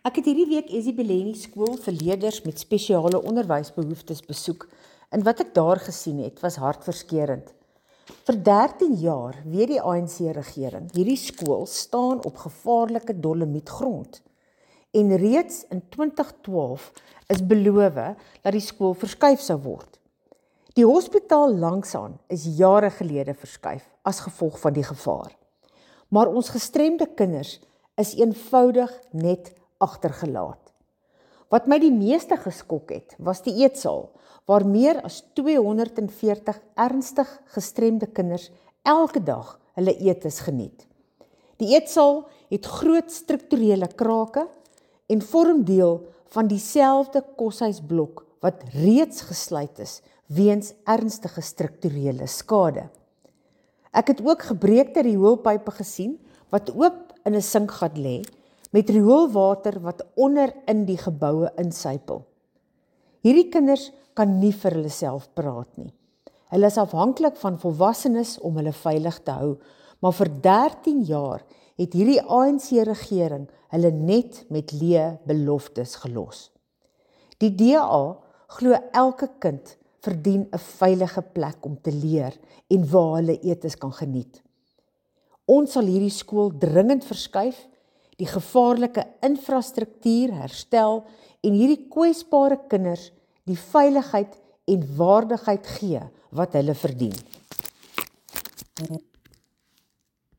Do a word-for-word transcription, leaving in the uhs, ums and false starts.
Ek het hierdie week Eziebeleni skool vir leerders met spesiale onderwysbehoeftes besoek en wat ek daar gesien het was hartverskeurend. Vir dertien jaar weet die A N C-regering hierdie skool staan op gevaarlike dolomietgrond en reeds in twintig twaalf is beloof dat die skool verskuif sou word. Die hospitaal langsaan is jare gelede verskuif as gevolg van die gevaar. Maar ons gestremde kinders is eenvoudig net agtergelaat. Wat my die meeste geskok het, was die eetsaal, waar meer as tweehonderd veertig ernstig gestremde kinders elke dag hulle eetes geniet. Die eetsaal het groot strukturele krake en vorm deel van dieselfde koshuisblok wat reeds gesluit is weens ernstige strukturele skade. Ek het ook gebreekte rioolpype gesien wat oop in 'n sinkgat lê met rioolwater wat onder in die geboue insypel. Hierdie kinders kan nie vir hulle self praat nie. Hulle is afhanklik van volwassenes om hulle veilig te hou, maar vir dertien jaar het hierdie A N C-regering hulle net met leë beloftes gelos. Die D A glo elke kind verdien 'n veilige plek om te leer en waar hulle eetes kan geniet. Ons sal hierdie skool dringend verskuif, die gevaarlike infrastruktuur herstel en hierdie kwesbare kinders die veiligheid en waardigheid gee wat hulle verdien.